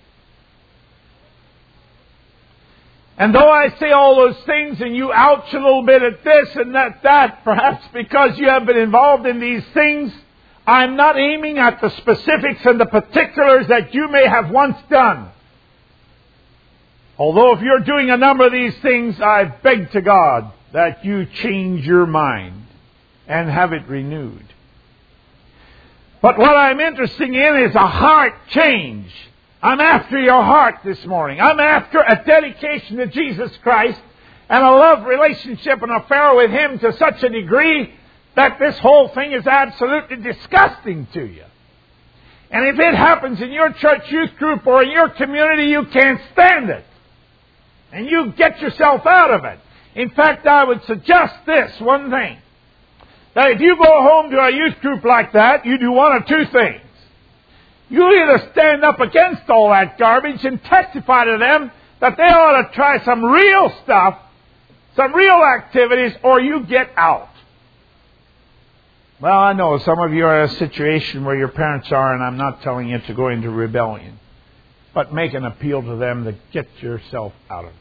And though I say all those things and you ouch a little bit at this and at that, perhaps because you have been involved in these things, I'm not aiming at the specifics and the particulars that you may have once done. Although if you're doing a number of these things, I beg to God that you change your mind and have it renewed. But what I'm interested in is a heart change. I'm after your heart this morning. I'm after a dedication to Jesus Christ and a love relationship and affair with Him to such a degree that this whole thing is absolutely disgusting to you. And if it happens in your church youth group or in your community, you can't stand it. And you get yourself out of it. In fact, I would suggest this one thing. That if you go home to a youth group like that, you do one of two things. You either stand up against all that garbage and testify to them that they ought to try some real stuff, some real activities, or you get out. Well, I know some of you are in a situation where your parents are, and I'm not telling you to go into rebellion. But make an appeal to them to get yourself out of there.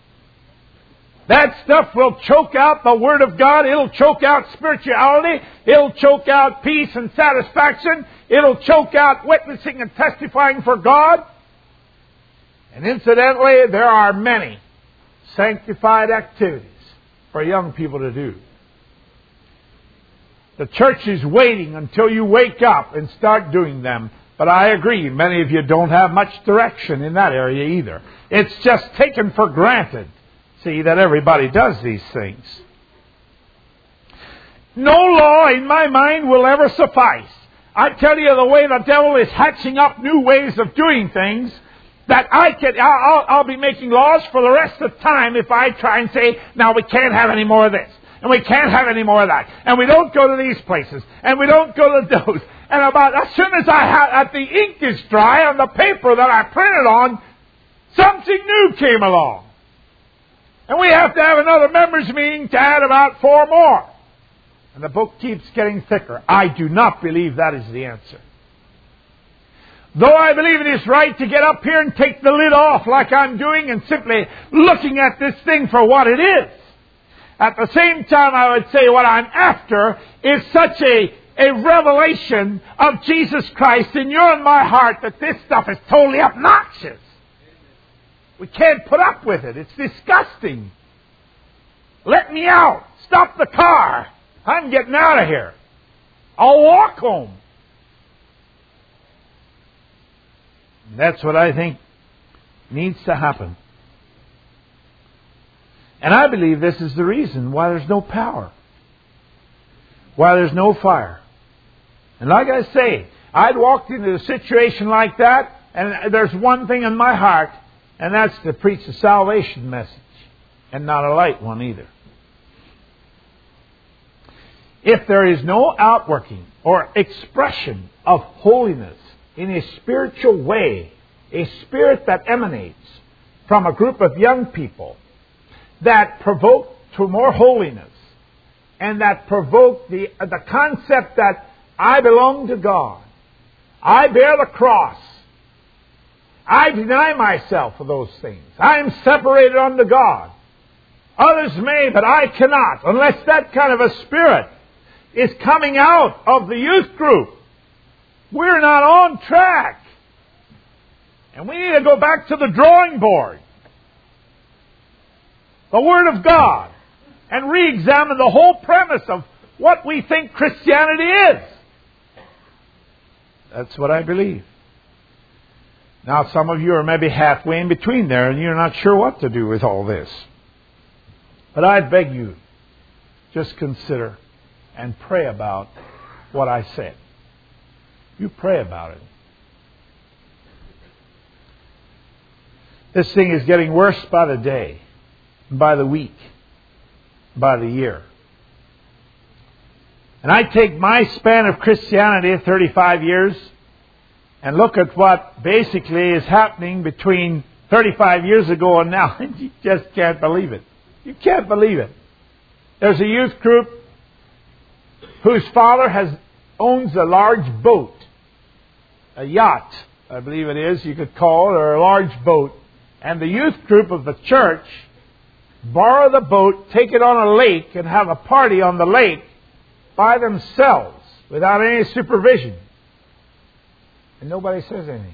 That stuff will choke out the Word of God. It'll choke out spirituality. It'll choke out peace and satisfaction. It'll choke out witnessing and testifying for God. And incidentally, there are many sanctified activities for young people to do. The church is waiting until you wake up and start doing them. But I agree, many of you don't have much direction in that area either. It's just taken for granted, see, that everybody does these things. No law in my mind will ever suffice. I tell you, the way the devil is hatching up new ways of doing things, that I can, I'll, I'll be making laws for the rest of the time if I try and say, now we can't have any more of this. And we can't have any more of that. And we don't go to these places. And we don't go to those. And about as soon as I have, at the ink is dry on the paper that I printed on, something new came along. And we have to have another members meeting to add about four more. And the book keeps getting thicker. I do not believe that is the answer. Though I believe it is right to get up here and take the lid off like I'm doing and simply looking at this thing for what it is. At the same time, I would say what I'm after is such a, a revelation of Jesus Christ in your and my heart that this stuff is totally obnoxious. We can't put up with it. It's disgusting. Let me out. Stop the car. I'm getting out of here. I'll walk home. And that's what I think needs to happen. And I believe this is the reason why there's no power. Why there's no fire. And like I say, I'd walked into a situation like that, and there's one thing in my heart, and that's to preach the salvation message, and not a light one either. If there is no outworking or expression of holiness in a spiritual way, a spirit that emanates from a group of young people that provoke to more holiness, and that provoke the, the concept that I belong to God, I bear the cross, I deny myself of those things, I am separated unto God. Others may, but I cannot, unless that kind of a spirit is coming out of the youth group. We're not on track. And we need to go back to the drawing board, the Word of God, and re-examine the whole premise of what we think Christianity is. That's what I believe. Now, some of you are maybe halfway in between there, and you're not sure what to do with all this. But I beg you, just consider and pray about what I said. You pray about it. This thing is getting worse by the day, by the week, by the year. And I take my span of Christianity, thirty-five years, and look at what basically is happening between thirty-five years ago and now, and you just can't believe it. You can't believe it. There's a youth group whose father has owns a large boat, a yacht, I believe it is, you could call it, or a large boat. And the youth group of the church borrow the boat, take it on a lake, and have a party on the lake by themselves without any supervision. And nobody says anything.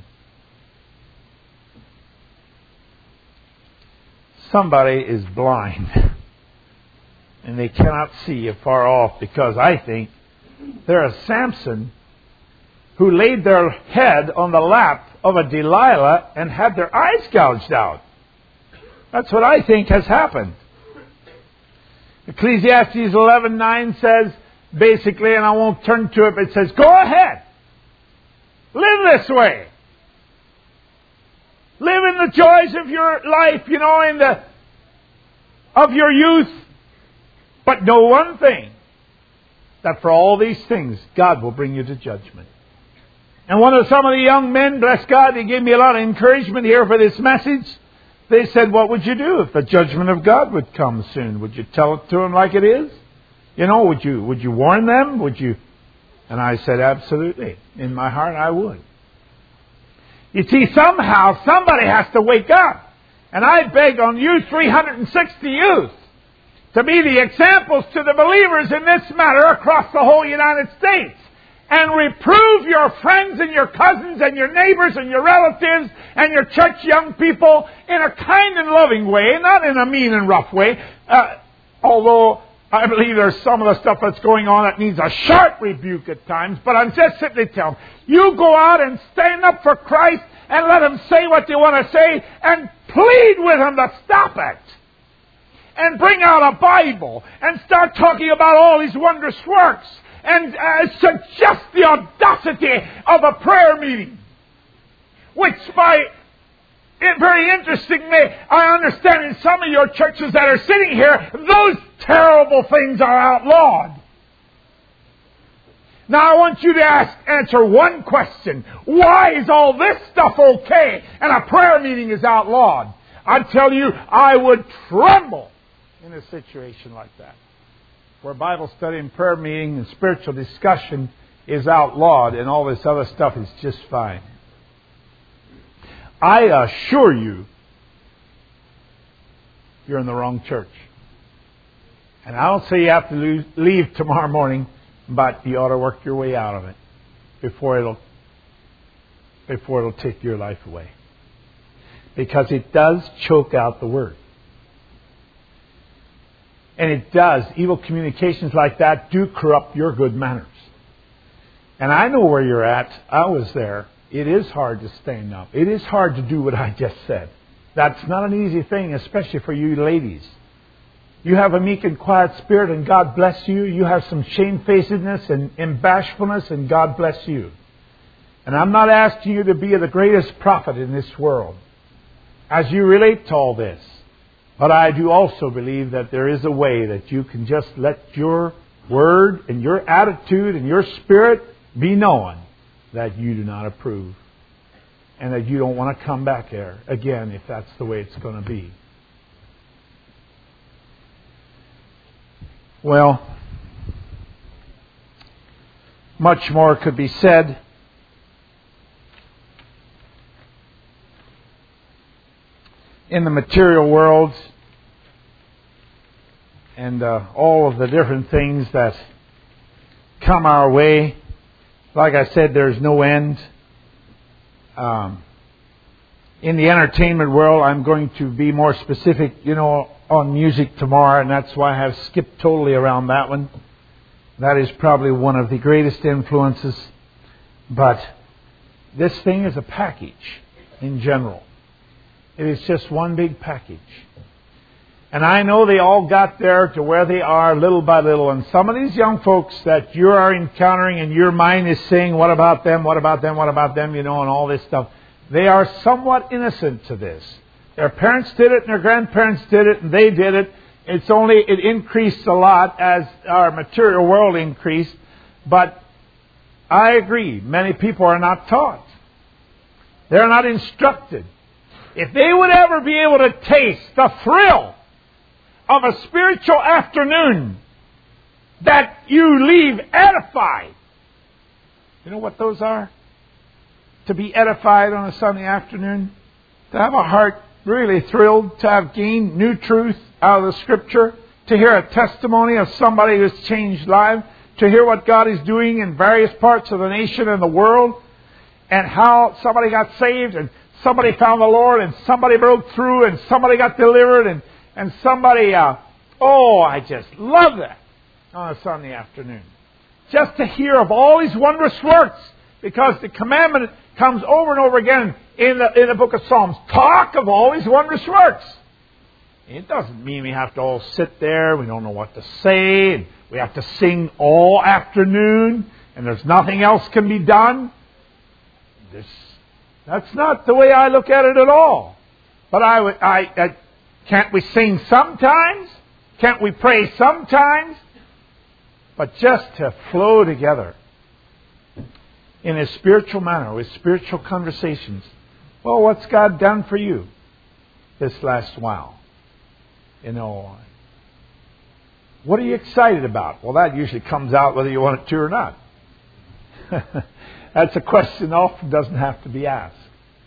Somebody is blind. And they cannot see afar off, because I think they're a Samson who laid their head on the lap of a Delilah and had their eyes gouged out. That's what I think has happened. Ecclesiastes eleven nine says, basically, and I won't turn to it, but it says, go ahead. Live this way. Live in the joys of your life, you know, in the of your youth. But know one thing, that for all these things, God will bring you to judgment. And one of some of the young men, bless God, they gave me a lot of encouragement here for this message. They said, what would you do if the judgment of God would come soon? Would you tell it to them like it is? You know, would you would you warn them? Would you? And I said, absolutely. In my heart, I would. You see, somehow, somebody has to wake up. And I beg on you, three hundred sixty youth, to be the examples to the believers in this matter across the whole United States. And reprove your friends and your cousins and your neighbors and your relatives and your church young people in a kind and loving way, not in a mean and rough way. Uh, although I believe there's some of the stuff that's going on that needs a sharp rebuke at times. But I'm just simply telling you, go out and stand up for Christ and let them say what they want to say and plead with them to stop it. And bring out a Bible and start talking about all these wondrous works. And uh, suggest the audacity of a prayer meeting. Which by, very interestingly, I understand in some of your churches that are sitting here, those terrible things are outlawed. Now I want you to ask, answer one question. Why is all this stuff okay and a prayer meeting is outlawed? I tell you, I would tremble in a situation like that, where Bible study and prayer meeting and spiritual discussion is outlawed and all this other stuff is just fine. I assure you, you're in the wrong church. And I don't say you have to lose, leave tomorrow morning, but you ought to work your way out of it before it'll, before it'll take your life away. Because it does choke out the Word. And it does. Evil communications like that do corrupt your good manners. And I know where you're at. I was there. It is hard to stand up. It is hard to do what I just said. That's not an easy thing, especially for you ladies. You have a meek and quiet spirit, and God bless you. You have some shamefacedness and, and bashfulness, and God bless you. And I'm not asking you to be the greatest prophet in this world as you relate to all this. But I do also believe that there is a way that you can just let your word and your attitude and your spirit be known that you do not approve. And that you don't want to come back there again if that's the way it's going to be. Well, much more could be said. In the material world and uh, all of the different things that come our way. Like I said, there's no end. Um, in the entertainment world, I'm going to be more specific, you know, on music tomorrow, and that's why I have skipped totally around that one. That is probably one of the greatest influences. But this thing is a package in general. It is just one big package. And I know they all got there to where they are little by little. And some of these young folks that you are encountering and your mind is saying, what about them, what about them, what about them, you know, and all this stuff. They are somewhat innocent to this. Their parents did it and their grandparents did it and they did it. It's only, it increased a lot as our material world increased. But I agree, many people are not taught. They're not instructed. If they would ever be able to taste the thrill of a spiritual afternoon that you leave edified. You know what those are? To be edified on a Sunday afternoon. To have a heart really thrilled. To have gained new truth out of the Scripture. To hear a testimony of somebody who's changed lives. To hear what God is doing in various parts of the nation and the world. And how somebody got saved and somebody found the Lord and somebody broke through and somebody got delivered and, and somebody, uh, oh, I just love that on a Sunday afternoon. Just to hear of all these wondrous works Because the commandment comes over and over again in the, in the book of Psalms. Talk of all His wondrous works. It doesn't mean we have to all sit there, we don't know what to say, and we have to sing all afternoon, and there's nothing else can be done. This, that's not the way I look at it at all. But I, would, I, I can't we sing sometimes? Can't we pray sometimes? But just to flow together in a spiritual manner, with spiritual conversations. Well, what's God done for you this last while? You know, what are you excited about? Well, that usually comes out whether you want it to or not. That's a question that often doesn't have to be asked.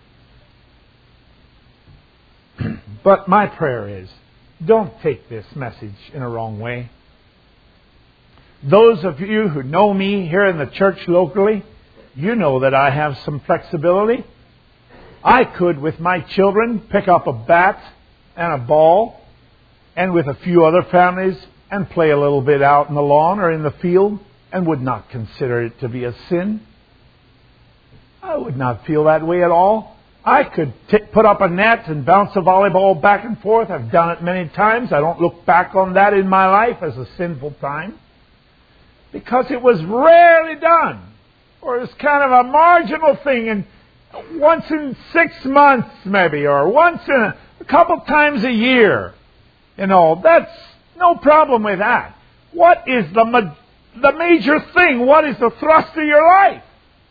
But my prayer is, don't take this message in a wrong way. Those of you who know me here in the church locally, you know that I have some flexibility. I could, with my children, pick up a bat and a ball, and with a few other families, and play a little bit out in the lawn or in the field, and would not consider it to be a sin. I would not feel that way at all. I could t- put up a net and bounce a volleyball back and forth. I've done it many times. I don't look back on that in my life as a sinful time. Because it was rarely done. Or it was kind of a marginal thing. And once in six months maybe. Or once in a, a couple times a year. You know, that's no problem with that. What is the, ma- the major thing? What is the thrust of your life?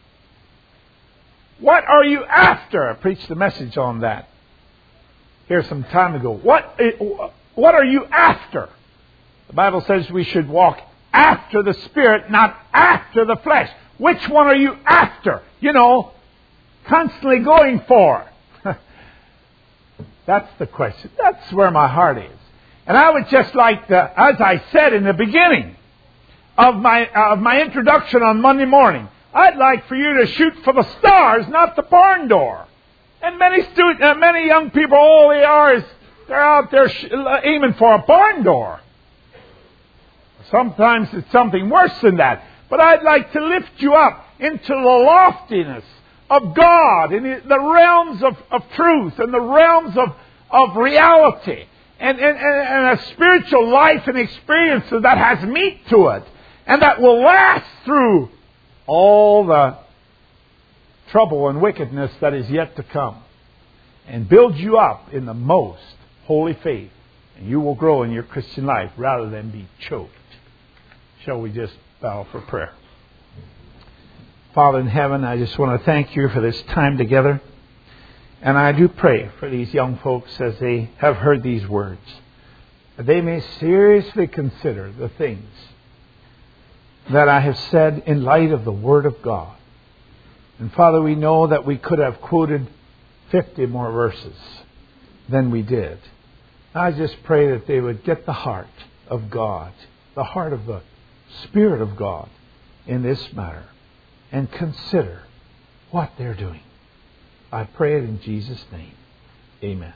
What are you after? I preached a message on that here some time ago. What, what are you after? The Bible says we should walk after the Spirit, not after the flesh. Which one are you after? You know, constantly going for. That's the question. That's where my heart is. And I would just like to, as I said in the beginning of my, of my introduction on Monday morning, I'd like for you to shoot for the stars, not the barn door. And many student, uh, many young people, all they are is they're out there sh- aiming for a barn door. Sometimes it's something worse than that. But I'd like to lift you up into the loftiness of God, in the realms of, of truth, and the realms of, of reality, and, and, and a spiritual life and experience that has meat to it, and that will last through all the trouble and wickedness that is yet to come, and build you up in the most holy faith, and you will grow in your Christian life rather than be choked. Shall we just bow for prayer? Father in heaven, I just want to thank you for this time together, and I do pray for these young folks as they have heard these words, that they may seriously consider the things that I have said in light of the Word of God. And Father, we know that we could have quoted fifty more verses than we did. I just pray that they would get the heart of God, the heart of the Spirit of God in this matter, and consider what they're doing. I pray it in Jesus' name. Amen.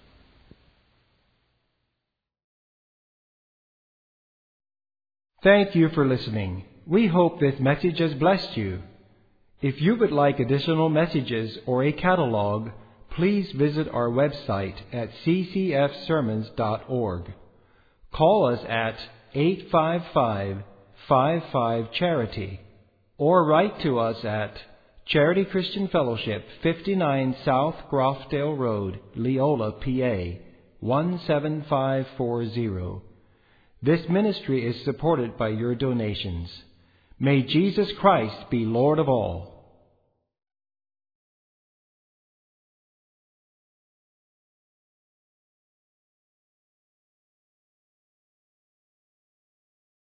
Thank you for listening. We hope this message has blessed you. If you would like additional messages or a catalog, please visit our website at c c f sermons dot org. Call us at eight five five, five five, charity or write to us at Charity Christian Fellowship, fifty-nine South Grofdale Road, Leola, P A, one seven five four zero. This ministry is supported by your donations. May Jesus Christ be Lord of all.